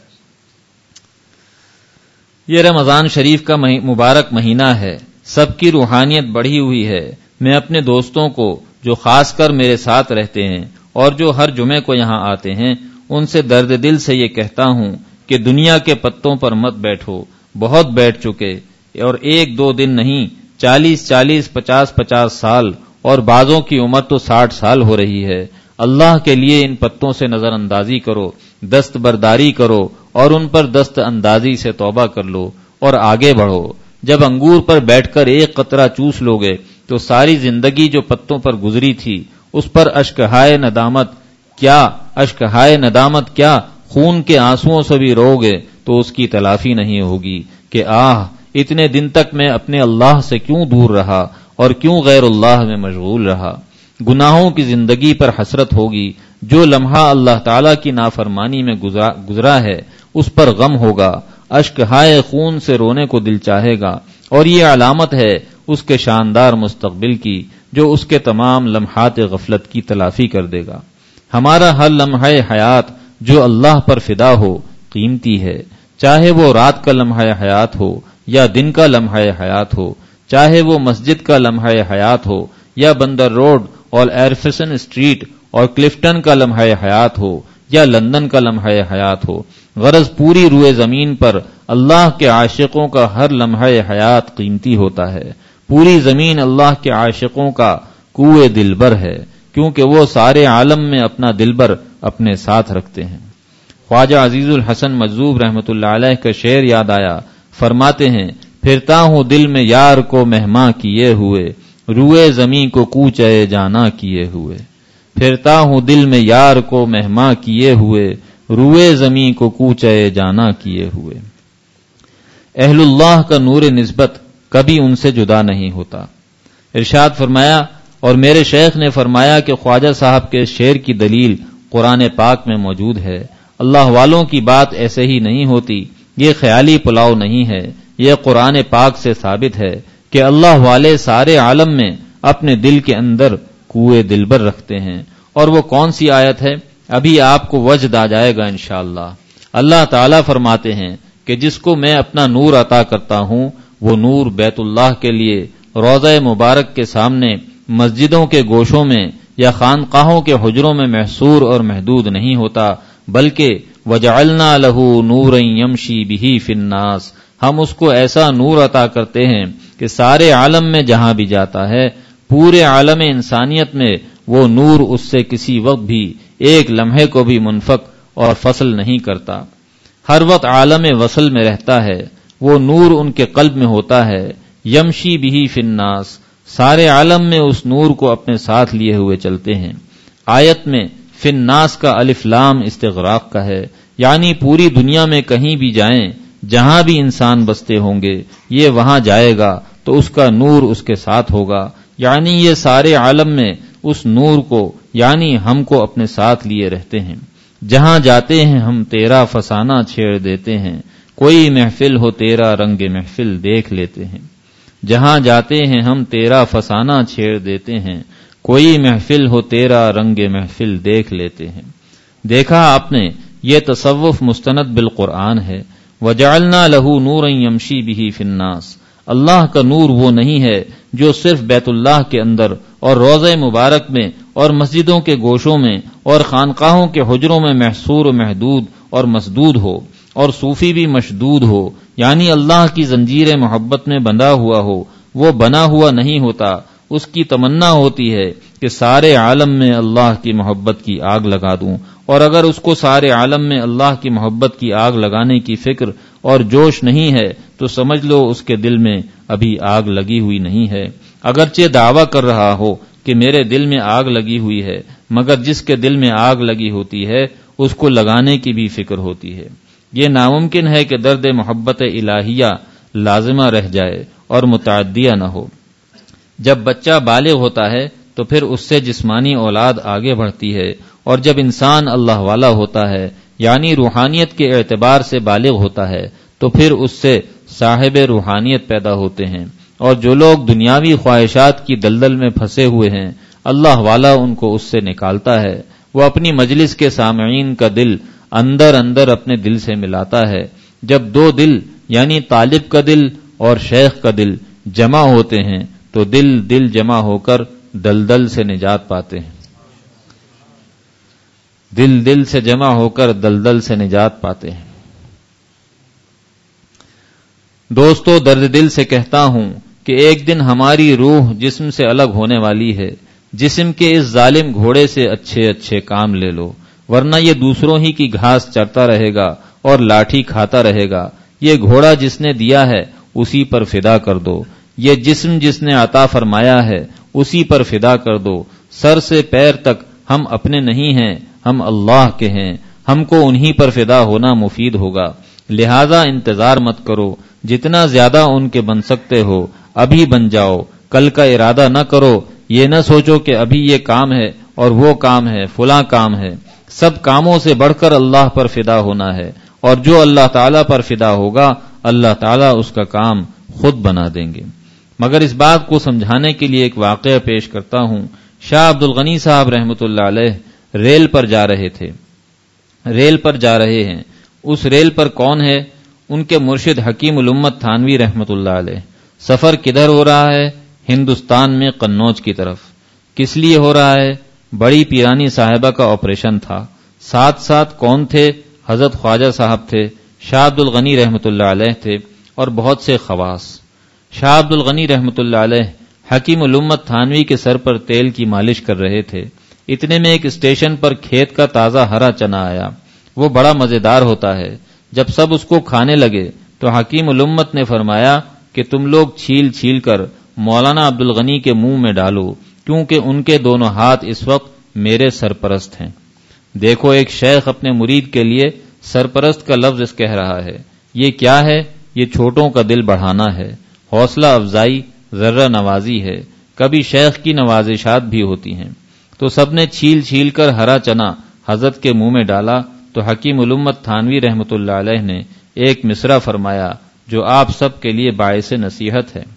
یہ رمضان شریف کا مبارک مہینہ ہے، سب کی روحانیت بڑھی ہوئی ہے۔ میں اپنے دوستوں کو جو خاص کر میرے ساتھ رہتے ہیں اور جو ہر جمعے کو یہاں آتے ہیں ان سے درد دل سے یہ کہتا ہوں کہ دنیا کے پتوں پر مت بیٹھو، بہت بیٹھ چکے، اور ایک دو دن نہیں، چالیس چالیس پچاس پچاس سال، اور بعضوں کی عمر تو ساٹھ سال ہو رہی ہے۔ اللہ کے لیے ان پتوں سے نظر اندازی کرو، دست برداری کرو، اور ان پر دست اندازی سے توبہ کر لو اور آگے بڑھو۔ جب انگور پر بیٹھ کر ایک قطرہ چوس لوگے تو ساری زندگی جو پتوں پر گزری تھی اس پر اشک ہائے ندامت کیا اشک ہائے ندامت کیا خون کے آنسوؤں سے بھی رو گے تو اس کی تلافی نہیں ہوگی کہ آہ اتنے دن تک میں اپنے اللہ سے کیوں دور رہا اور کیوں غیر اللہ میں مشغول رہا۔ گناہوں کی زندگی پر حسرت ہوگی، جو لمحہ اللہ تعالی کی نافرمانی میں گزرا ہے اس پر غم ہوگا، اشک ہائے خون سے رونے کو دل چاہے گا، اور یہ علامت ہے اس کے شاندار مستقبل کی جو اس کے تمام لمحات غفلت کی تلافی کر دے گا۔ ہمارا ہر لمحہ حیات جو اللہ پر فدا ہو قیمتی ہے، چاہے وہ رات کا لمحہ حیات ہو یا دن کا لمحہ حیات ہو، چاہے وہ مسجد کا لمحہ حیات ہو یا بندر روڈ اور ایرفسن اسٹریٹ اور کلفٹن کا لمحہ حیات ہو یا لندن کا لمحہ حیات ہو، غرض پوری روئے زمین پر اللہ کے عاشقوں کا ہر لمحہ حیات قیمتی ہوتا ہے۔ پوری زمین اللہ کے عاشقوں کا کوئے دلبر ہے، کیونکہ وہ سارے عالم میں اپنا دلبر اپنے ساتھ رکھتے ہیں۔ خواجہ عزیز الحسن مجذوب رحمۃ اللہ علیہ کا شعر یاد آیا، فرماتے ہیں پھرتا ہوں دل میں یار کو مہماں کیے ہوئے، روئے زمین کو کوچے جانا کیے ہوئے۔ پھرتا ہوں دل میں یار کو مہماں کیے ہوئے، روئے زمین کو کوچے جانا کیے ہوئے۔ اہل اللہ کا نور نسبت کبھی ان سے جدا نہیں ہوتا۔ ارشاد فرمایا، اور میرے شیخ نے فرمایا کہ خواجہ صاحب کے شعر کی دلیل قرآن پاک میں موجود ہے۔ اللہ والوں کی بات ایسے ہی نہیں ہوتی، یہ خیالی پلاؤ نہیں ہے، یہ قرآن پاک سے ثابت ہے کہ اللہ والے سارے عالم میں اپنے دل کے اندر کوئے دلبر رکھتے ہیں۔ اور وہ کون سی آیت ہے؟ ابھی آپ کو وجد آ جائے گا انشاءاللہ۔ اللہ تعالیٰ فرماتے ہیں کہ جس کو میں اپنا نور عطا کرتا ہوں وہ نور بیت اللہ کے لیے روضہ مبارک کے سامنے، مسجدوں کے گوشوں میں یا خانقاہوں کے حجروں میں محصور اور محدود نہیں ہوتا، بلکہ وجعلنا لہ نورا یمشی بہ فی الناس، ہم اس کو ایسا نور عطا کرتے ہیں کہ سارے عالم میں جہاں بھی جاتا ہے، پورے عالم انسانیت میں وہ نور اس سے کسی وقت بھی ایک لمحے کو بھی منفک اور فصل نہیں کرتا، ہر وقت عالم وصل میں رہتا ہے، وہ نور ان کے قلب میں ہوتا ہے، یمشی بہ فی الناس، سارے عالم میں اس نور کو اپنے ساتھ لیے ہوئے چلتے ہیں۔ آیت میں فی الناس کا الف لام استغراق کا ہے، یعنی پوری دنیا میں کہیں بھی جائیں، جہاں بھی انسان بستے ہوں گے، یہ وہاں جائے گا تو اس کا نور اس کے ساتھ ہوگا، یعنی یہ سارے عالم میں اس نور کو یعنی ہم کو اپنے ساتھ لیے رہتے ہیں۔ جہاں جاتے ہیں ہم تیرا فسانہ چھیڑ دیتے ہیں، کوئی محفل ہو تیرا رنگ محفل دیکھ لیتے ہیں۔ جہاں جاتے ہیں ہم تیرا فسانہ چھیڑ دیتے ہیں، کوئی محفل ہو تیرا رنگ محفل دیکھ لیتے ہیں۔ دیکھا آپ نے، یہ تصوف مستند بالقرآن ہے۔ وَجَعَلْنَا لَهُ نُورًا يَمْشِي بِهِ فِي النَّاسِ، اللہ کا نور وہ نہیں ہے جو صرف بیت اللہ کے اندر اور روضہ مبارک میں اور مسجدوں کے گوشوں میں اور خانقاہوں کے حجروں میں محصور و محدود اور مسدود ہو، اور صوفی بھی مشدود ہو، یعنی اللہ کی زنجیر محبت میں بندھا ہوا ہو۔ وہ بنا ہوا نہیں ہوتا، اس کی تمنا ہوتی ہے کہ سارے عالم میں اللہ کی محبت کی آگ لگا دوں، اور اگر اس کو سارے عالم میں اللہ کی محبت کی آگ لگانے کی فکر اور جوش نہیں ہے تو سمجھ لو اس کے دل میں ابھی آگ لگی ہوئی نہیں ہے، اگرچہ دعویٰ کر رہا ہو کہ میرے دل میں آگ لگی ہوئی ہے، مگر جس کے دل میں آگ لگی ہوتی ہے اس کو لگانے کی بھی فکر ہوتی ہے۔ یہ ناممکن ہے کہ درد محبت الہیہ لازمہ رہ جائے اور متعدیہ نہ ہو۔ جب بچہ بالغ ہوتا ہے تو پھر اس سے جسمانی اولاد آگے بڑھتی ہے، اور جب انسان اللہ والا ہوتا ہے یعنی روحانیت کے اعتبار سے بالغ ہوتا ہے تو پھر اس سے صاحب روحانیت پیدا ہوتے ہیں، اور جو لوگ دنیاوی خواہشات کی دلدل میں پھنسے ہوئے ہیں اللہ والا ان کو اس سے نکالتا ہے۔ وہ اپنی مجلس کے سامعین کا دل اندر اندر اپنے دل سے ملاتا ہے۔ جب دو دل یعنی طالب کا دل اور شیخ کا دل جمع ہوتے ہیں تو دل دل جمع ہو کر دلدل سے نجات پاتے ہیں، دل دل سے جمع ہو کر دلدل سے نجات پاتے ہیں۔ دوستو، درد دل سے کہتا ہوں کہ ایک دن ہماری روح جسم سے الگ ہونے والی ہے۔ جسم کے اس ظالم گھوڑے سے اچھے اچھے کام لے لو، ورنہ یہ دوسروں ہی کی گھاس چرتا رہے گا اور لاٹھی کھاتا رہے گا۔ یہ گھوڑا جس نے دیا ہے اسی پر فدا کر دو، یہ جسم جس نے عطا فرمایا ہے اسی پر فدا کر دو۔ سر سے پیر تک ہم اپنے نہیں ہیں، ہم اللہ کے ہیں، ہم کو انہی پر فدا ہونا مفید ہوگا۔ لہذا انتظار مت کرو، جتنا زیادہ ان کے بن سکتے ہو ابھی بن جاؤ، کل کا ارادہ نہ کرو۔ یہ نہ سوچو کہ ابھی یہ کام ہے اور وہ کام ہے، فلاں کام ہے۔ سب کاموں سے بڑھ کر اللہ پر فدا ہونا ہے، اور جو اللہ تعالیٰ پر فدا ہوگا اللہ تعالیٰ اس کا کام خود بنا دیں گے۔ مگر اس بات کو سمجھانے کے لیے ایک واقعہ پیش کرتا ہوں۔ شاہ عبد الغنی صاحب رحمۃ اللہ علیہ ریل پر جا رہے تھے، ریل پر جا رہے ہیں۔ اس ریل پر کون ہے؟ ان کے مرشد حکیم الامت تھانوی رحمۃ اللہ علیہ۔ سفر کدھر ہو رہا ہے؟ ہندوستان میں قنوج کی طرف۔ کس لیے ہو رہا ہے؟ بڑی پیرانی صاحبہ کا آپریشن تھا۔ ساتھ ساتھ کون تھے؟ حضرت خواجہ صاحب تھے، شاہ عبد الغنی رحمۃ اللہ علیہ تھے، اور بہت سے خواص۔ شاہ عبد الغنی رحمۃ اللہ علیہ حکیم الامت تھانوی کے سر پر تیل کی مالش کر رہے تھے۔ اتنے میں ایک اسٹیشن پر کھیت کا تازہ ہرا چنا آیا۔ وہ بڑا مزیدار ہوتا ہے۔ جب سب اس کو کھانے لگے تو حکیم الامت نے فرمایا کہ تم لوگ چھیل چھیل کر مولانا عبد الغنی کے منہ میں ڈالو، کیونکہ ان کے دونوں ہاتھ اس وقت میرے سرپرست ہیں۔ دیکھو، ایک شیخ اپنے مرید کے لیے سرپرست کا لفظ کہہ رہا ہے۔ یہ کیا ہے؟ یہ چھوٹوں کا دل بڑھانا ہے، حوصلہ افزائی، ذرہ نوازی ہے۔ کبھی شیخ کی نوازشات بھی ہوتی ہیں۔ تو سب نے چھیل چھیل کر ہرا چنا حضرت کے منہ میں ڈالا تو حکیم الامت تھانوی رحمۃ اللہ علیہ نے ایک مصرع فرمایا جو آپ سب کے لیے باعث نصیحت ہے۔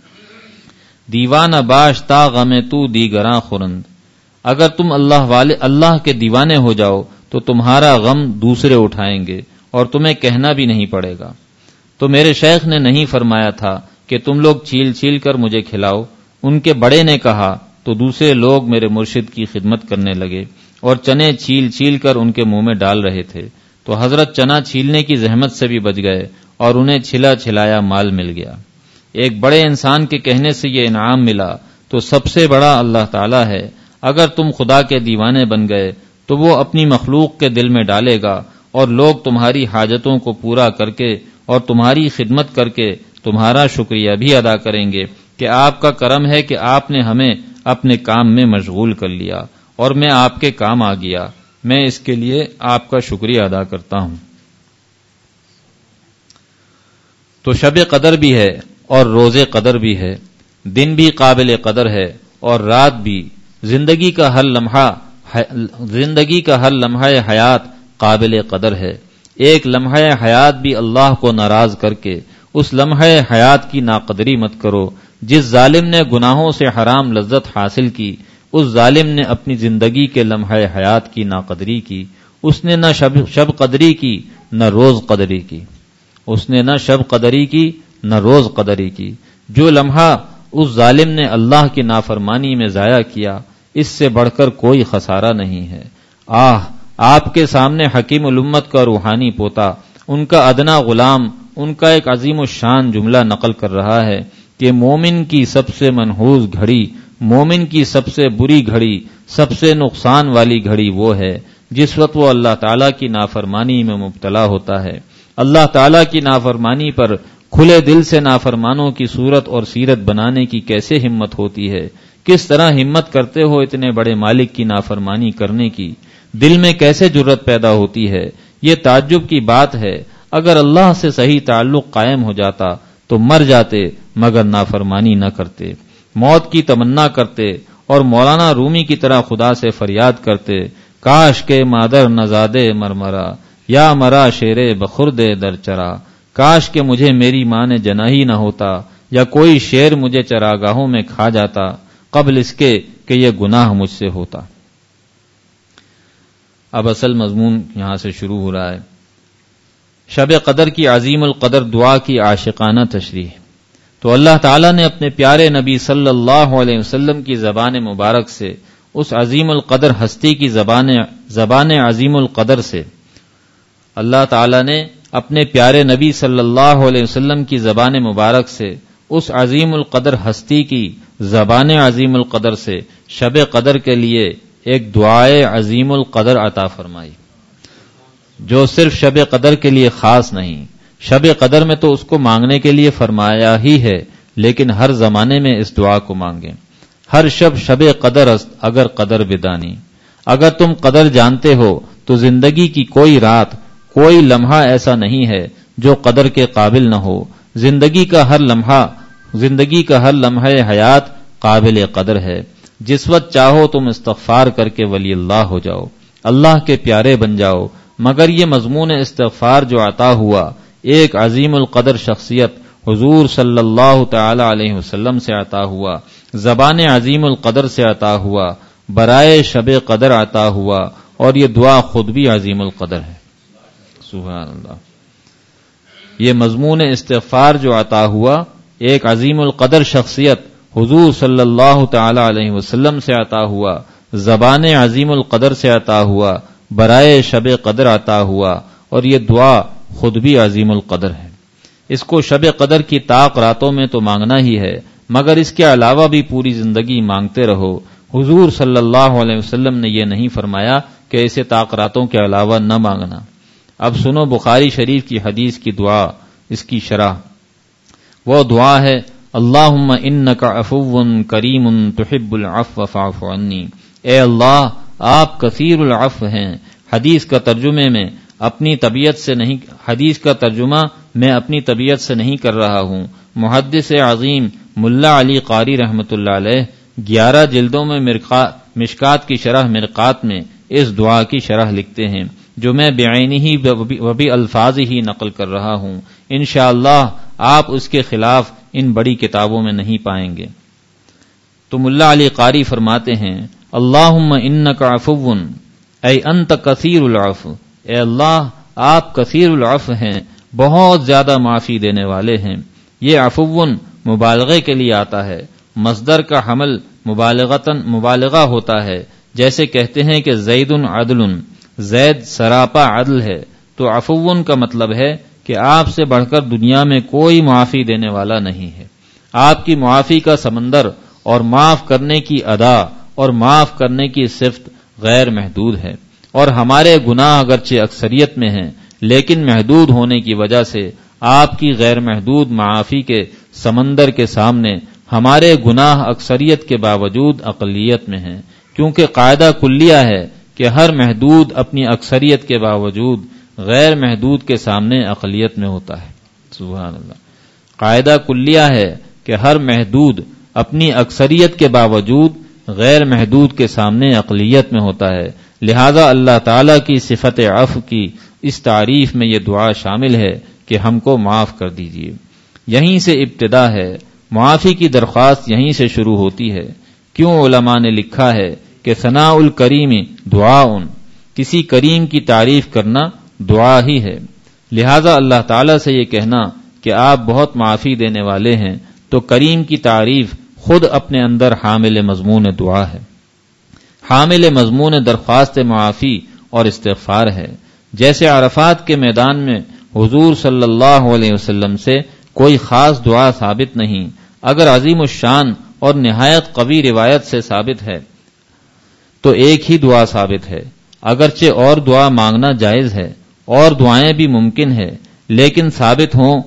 دیوانہ باش تا غم تو دیگراں خورند، اگر تم اللہ والے اللہ کے دیوانے ہو جاؤ تو تمہارا غم دوسرے اٹھائیں گے اور تمہیں کہنا بھی نہیں پڑے گا۔ تو میرے شیخ نے نہیں فرمایا تھا کہ تم لوگ چھیل چھیل کر مجھے کھلاؤ۔ ان کے بڑے نے کہا تو دوسرے لوگ میرے مرشد کی خدمت کرنے لگے اور چنے چھیل چھیل کر ان کے منہ میں ڈال رہے تھے۔ تو حضرت چنا چھیلنے کی زحمت سے بھی بچ گئے اور انہیں چھلا چھلایا مال مل گیا۔ ایک بڑے انسان کے کہنے سے یہ انعام ملا تو سب سے بڑا اللہ تعالیٰ ہے۔ اگر تم خدا کے دیوانے بن گئے تو وہ اپنی مخلوق کے دل میں ڈالے گا، اور لوگ تمہاری حاجتوں کو پورا کر کے اور تمہاری خدمت کر کے تمہارا شکریہ بھی ادا کریں گے کہ آپ کا کرم ہے کہ آپ نے ہمیں اپنے کام میں مشغول کر لیا اور میں آپ کے کام آ گیا۔ میں اس کے لیے آپ کا شکریہ ادا کرتا ہوں۔ تو شب قدر بھی ہے اور روز قدر بھی ہے، دن بھی قابل قدر ہے اور رات بھی، زندگی کا ہر لمحہ زندگی کا ہر لمحہ حیات قابل قدر ہے۔ ایک لمحہ حیات بھی اللہ کو ناراض کر کے اس لمحہ حیات کی ناقدری مت کرو۔ جس ظالم نے گناہوں سے حرام لذت حاصل کی، اس ظالم نے اپنی زندگی کے لمحہ حیات کی ناقدری کی۔ اس نے نہ شب, شب قدری کی نہ روز قدری کی اس نے نہ شب قدری کی نہ روز قدری کی۔ جو لمحہ اس ظالم نے اللہ کی نافرمانی میں ضائع کیا، اس سے بڑھ کر کوئی خسارہ نہیں ہے۔ آہ، آپ کے سامنے حکیم الامت کا روحانی پوتا، ان کا ادنا غلام، ان کا ایک عظیم الشان جملہ نقل کر رہا ہے کہ مومن کی سب سے منحوس گھڑی، مومن کی سب سے بری گھڑی، سب سے نقصان والی گھڑی وہ ہے جس وقت وہ اللہ تعالیٰ کی نافرمانی میں مبتلا ہوتا ہے۔ اللہ تعالیٰ کی نافرمانی پر کھلے دل سے نافرمانوں کی صورت اور سیرت بنانے کی کیسے ہمت ہوتی ہے؟ کس طرح ہمت کرتے ہو اتنے بڑے مالک کی نافرمانی کرنے کی؟ دل میں کیسے جرت پیدا ہوتی ہے؟ یہ تعجب کی بات ہے۔ اگر اللہ سے صحیح تعلق قائم ہو جاتا تو مر جاتے مگر نافرمانی نہ کرتے، موت کی تمنا کرتے اور مولانا رومی کی طرح خدا سے فریاد کرتے، کاش کے مادر نزادے مرمرا یا مرا شیرے بخردے در چرا، کاش کہ مجھے میری ماں نے جنا ہی نہ ہوتا یا کوئی شیر مجھے چراگاہوں میں کھا جاتا قبل اس کے کہ یہ گناہ مجھ سے ہوتا۔ اب اصل مضمون یہاں سے شروع ہو رہا ہے۔ شب قدر کی عظیم القدر دعا کی عاشقانہ تشریح۔ تو اللہ تعالیٰ نے اپنے پیارے نبی صلی اللہ علیہ وسلم کی زبان مبارک سے اس عظیم القدر ہستی کی زبان زبان عظیم القدر سے اللہ تعالیٰ نے اپنے پیارے نبی صلی اللہ علیہ وسلم کی زبان مبارک سے اس عظیم القدر ہستی کی زبان عظیم القدر سے شب قدر کے لیے ایک دعائے عظیم القدر عطا فرمائی، جو صرف شب قدر کے لیے خاص نہیں، شب قدر میں تو اس کو مانگنے کے لیے فرمایا ہی ہے، لیکن ہر زمانے میں اس دعا کو مانگیں۔ ہر شب شب قدر است اگر قدر بدانی، اگر تم قدر جانتے ہو تو زندگی کی کوئی رات، کوئی لمحہ ایسا نہیں ہے جو قدر کے قابل نہ ہو۔ زندگی کا ہر لمحہ زندگی کا ہر لمحہ حیات قابل قدر ہے۔ جس وقت چاہو تم استغفار کر کے ولی اللہ ہو جاؤ، اللہ کے پیارے بن جاؤ، مگر یہ مضمون استغفار جو عطا ہوا ایک عظیم القدر شخصیت حضور صلی اللہ تعالی علیہ وسلم سے عطا ہوا، زبان عظیم القدر سے عطا ہوا، برائے شب قدر عطا ہوا، اور یہ دعا خود بھی عظیم القدر ہے۔ سبحان اللہ۔ یہ مضمون استغفار جو عطا ہوا ایک عظیم القدر شخصیت حضور صلی اللہ تعالی علیہ وسلم سے عطا ہوا، زبان عظیم القدر سے عطا ہوا، برائے شب قدر عطا ہوا، اور یہ دعا خود بھی عظیم القدر ہے۔ اس کو شب قدر کی طاق راتوں میں تو مانگنا ہی ہے، مگر اس کے علاوہ بھی پوری زندگی مانگتے رہو۔ حضور صلی اللہ علیہ وسلم نے یہ نہیں فرمایا کہ اسے طاق راتوں کے علاوہ نہ مانگنا۔ اب سنو بخاری شریف کی حدیث کی دعا، اس کی شرح۔ وہ دعا ہے اللہم انک عفو کریم تحب العفو فاعف عنی۔ اے اللہ، آپ کثیر العفو ہیں۔ حدیث کا ترجمے میں اپنی طبیعت سے نہیں حدیث کا ترجمہ میں اپنی طبیعت سے نہیں کر رہا ہوں۔ محدث عظیم ملا علی قاری رحمۃ اللہ علیہ گیارہ جلدوں میں مشکات کی شرح مرقات میں اس دعا کی شرح لکھتے ہیں، جو میں بعینی ہی وبی الفاظ ہی نقل کر رہا ہوں۔ انشاءاللہ آپ اس کے خلاف ان بڑی کتابوں میں نہیں پائیں گے۔ تو ملا علی قاری فرماتے ہیں اللہم انک عفو، اے انت کثیر العفو، اے اللہ آپ کثیر العفو ہیں، بہت زیادہ معافی دینے والے ہیں۔ یہ عفو مبالغے کے لیے آتا ہے، مصدر کا حمل مبالغتاً مبالغہ ہوتا ہے، جیسے کہتے ہیں کہ زید عدل، زید سراپا عدل ہے، تو عفو کا مطلب ہے کہ آپ سے بڑھ کر دنیا میں کوئی معافی دینے والا نہیں ہے۔ آپ کی معافی کا سمندر اور معاف کرنے کی ادا اور معاف کرنے کی صفت غیر محدود ہے، اور ہمارے گناہ اگرچہ اکثریت میں ہیں لیکن محدود ہونے کی وجہ سے آپ کی غیر محدود معافی کے سمندر کے سامنے ہمارے گناہ اکثریت کے باوجود اقلیت میں ہیں، کیونکہ قاعدہ کلیہ ہے کہ ہر محدود اپنی اکثریت کے باوجود غیر محدود کے سامنے اقلیت میں ہوتا ہے. سبحان اللہ. قاعدہ کلیہ ہے کہ ہر محدود اپنی اکثریت کے باوجود غیر محدود کے سامنے اقلیت میں ہوتا ہے. لہذا اللہ تعالیٰ کی صفت عفو کی اس تعریف میں یہ دعا شامل ہے کہ ہم کو معاف کر دیجیے. یہیں سے ابتدا ہے، معافی کی درخواست یہیں سے شروع ہوتی ہے. کیوں علماء نے لکھا ہے کہ ثناء الکریم دعاء، کسی کریم کی تعریف کرنا دعا ہی ہے. لہذا اللہ تعالیٰ سے یہ کہنا کہ آپ بہت معافی دینے والے ہیں تو کریم کی تعریف خود اپنے اندر حامل مضمون دعا ہے، حامل مضمون درخواست معافی اور استغفار ہے. جیسے عرفات کے میدان میں حضور صلی اللہ علیہ وسلم سے کوئی خاص دعا ثابت نہیں، اگر عظیم الشان اور نہایت قوی روایت سے ثابت ہے تو ایک ہی دعا ثابت ہے. اگرچہ اور دعا مانگنا جائز ہے اور دعائیں بھی ممکن ہے لیکن ثابت ہوں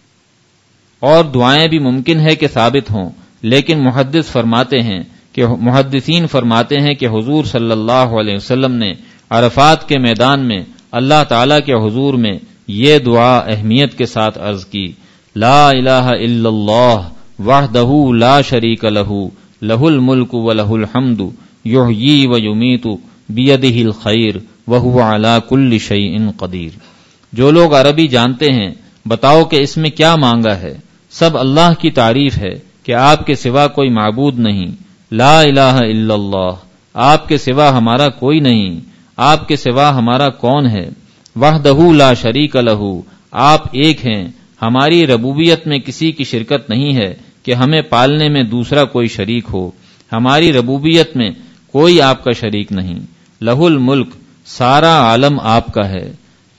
اور دعائیں بھی ممکن ہے کہ ثابت ہوں لیکن محدث فرماتے ہیں کہ محدثین فرماتے ہیں کہ حضور صلی اللہ علیہ وسلم نے عرفات کے میدان میں اللہ تعالیٰ کے حضور میں یہ دعا اہمیت کے ساتھ عرض کی: لا الہ الا اللہ وحدہ لا شریک لہ لہ الملک ولہ الحمد یحیی ویمیت بیدہ الخیر وہو علی کل شیء قدیر. جو لوگ عربی جانتے ہیں بتاؤ کہ اس میں کیا مانگا ہے؟ سب اللہ کی تعریف ہے کہ آپ کے سوا کوئی معبود نہیں. لا الہ الا اللہ، آپ کے سوا ہمارا کوئی نہیں، آپ کے سوا ہمارا کون ہے؟ وحدہ لا شریک لہ، آپ ایک ہیں، ہماری ربوبیت میں کسی کی شرکت نہیں ہے کہ ہمیں پالنے میں دوسرا کوئی شریک ہو، ہماری ربوبیت میں کوئی آپ کا شریک نہیں. لہ الملک، سارا عالم آپ کا ہے.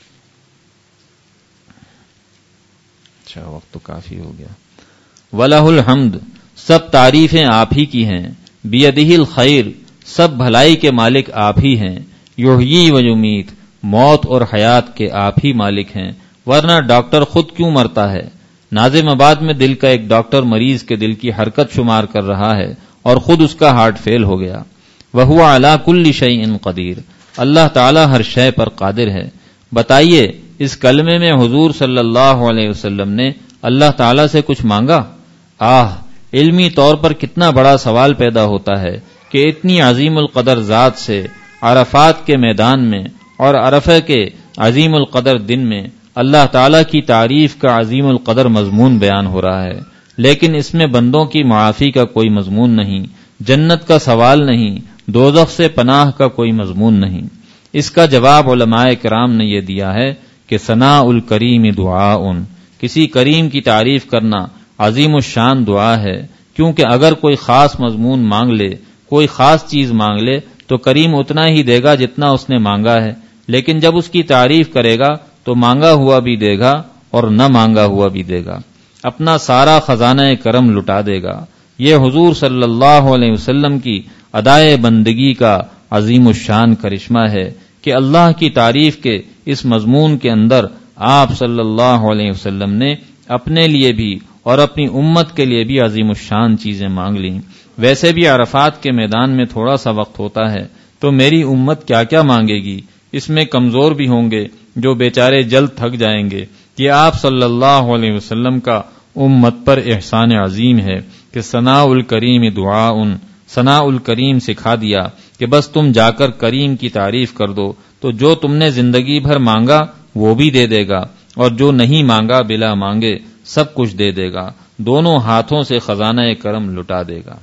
اچھا وقت تو کافی ہو گیا. وَلَهُ الْحَمْدُ، سب تعریفیں آپ ہی کی ہیں. بِيَدِهِ الْخَيْرُ، سب بھلائی کے مالک آپ ہی ہیں. یحیی و یمیت، موت اور حیات کے آپ ہی مالک ہیں، ورنہ ڈاکٹر خود کیوں مرتا ہے؟ ناظم آباد میں دل کا ایک ڈاکٹر مریض کے دل کی حرکت شمار کر رہا ہے اور خود اس کا ہارٹ فیل ہو گیا. وَهُوَ عَلَى كُلِّ شَيْءٍ قَدِيرٌ، اللہ تعالی ہر شے پر قادر ہے. بتائیے اس کلمے میں حضور صلی اللہ علیہ وسلم نے اللہ تعالی سے کچھ مانگا؟ آہ، علمی طور پر کتنا بڑا سوال پیدا ہوتا ہے کہ اتنی عظیم القدر ذات سے عرفات کے میدان میں اور عرفہ کے عظیم القدر دن میں اللہ تعالیٰ کی تعریف کا عظیم القدر مضمون بیان ہو رہا ہے، لیکن اس میں بندوں کی معافی کا کوئی مضمون نہیں، جنت کا سوال نہیں، دوزخ سے پناہ کا کوئی مضمون نہیں. اس کا جواب علماء کرام نے یہ دیا ہے کہ ثناء الکریم دعاء، کسی کریم کی تعریف کرنا عظیم الشان دعا ہے. کیونکہ اگر کوئی خاص مضمون مانگ لے، کوئی خاص چیز مانگ لے تو کریم اتنا ہی دے گا جتنا اس نے مانگا ہے، لیکن جب اس کی تعریف کرے گا تو مانگا ہوا بھی دے گا اور نہ مانگا ہوا بھی دے گا، اپنا سارا خزانہ کرم لٹا دے گا. یہ حضور صلی اللہ علیہ وسلم کی ادائے بندگی کا عظیم الشان کرشمہ ہے کہ اللہ کی تعریف کے اس مضمون کے اندر آپ صلی اللہ علیہ وسلم نے اپنے لیے بھی اور اپنی امت کے لیے بھی عظیم الشان چیزیں مانگ لیں. ویسے بھی عرفات کے میدان میں تھوڑا سا وقت ہوتا ہے تو میری امت کیا کیا مانگے گی؟ اس میں کمزور بھی ہوں گے جو بیچارے جلد تھک جائیں گے. یہ آپ صلی اللہ علیہ وسلم کا امت پر احسان عظیم ہے کہ ثناء الکریم دعاء، ثناء الکریم سکھا دیا کہ بس تم جا کر کریم کی تعریف کر دو تو جو تم نے زندگی بھر مانگا وہ بھی دے دے گا، اور جو نہیں مانگا بلا مانگے سب کچھ دے دے گا، دونوں ہاتھوں سے خزانہ کرم لٹا دے گا.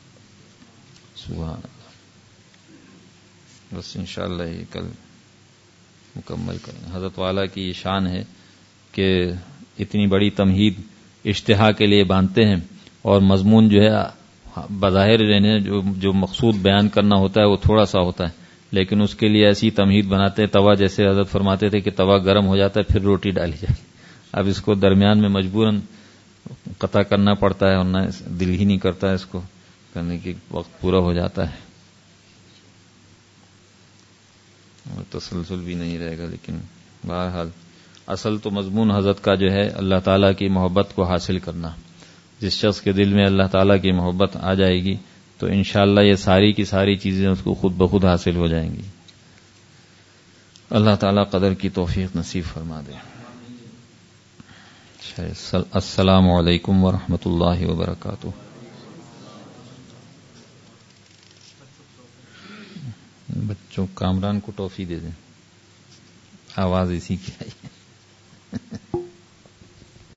سبحان اللہ. بس انشاءاللہ یہ کل مکمل کریں. حضرت والا کی یہ شان ہے کہ اتنی بڑی تمہید اشتہا کے لیے باندھتے ہیں اور مضمون جو ہے بظاہر رہنے جو جو مقصود بیان کرنا ہوتا ہے وہ تھوڑا سا ہوتا ہے، لیکن اس کے لیے ایسی تمہید بناتے ہیں. توا جیسے حضرت فرماتے تھے کہ توا گرم ہو جاتا ہے پھر روٹی ڈالی جائے، اب اس کو درمیان میں مجبوراً قطع کرنا پڑتا ہے، ورنہ دل ہی نہیں کرتا ہے اس کو کرنے کی، وقت پورا ہو جاتا ہے اور تسلسل بھی نہیں رہے گا. لیکن بہرحال اصل تو مضمون حضرت کا جو ہے اللہ تعالیٰ کی محبت کو حاصل کرنا. جس شخص کے دل میں اللہ تعالیٰ کی محبت آ جائے گی تو انشاءاللہ یہ ساری کی ساری چیزیں اس کو خود بخود حاصل ہو جائیں گی. اللہ تعالیٰ قدر کی توفیق نصیب فرما دے. السلام علیکم ورحمۃ اللہ وبرکاتہ. بچوں کامران کو ٹافی دے دیں، آواز اسی کی آئی.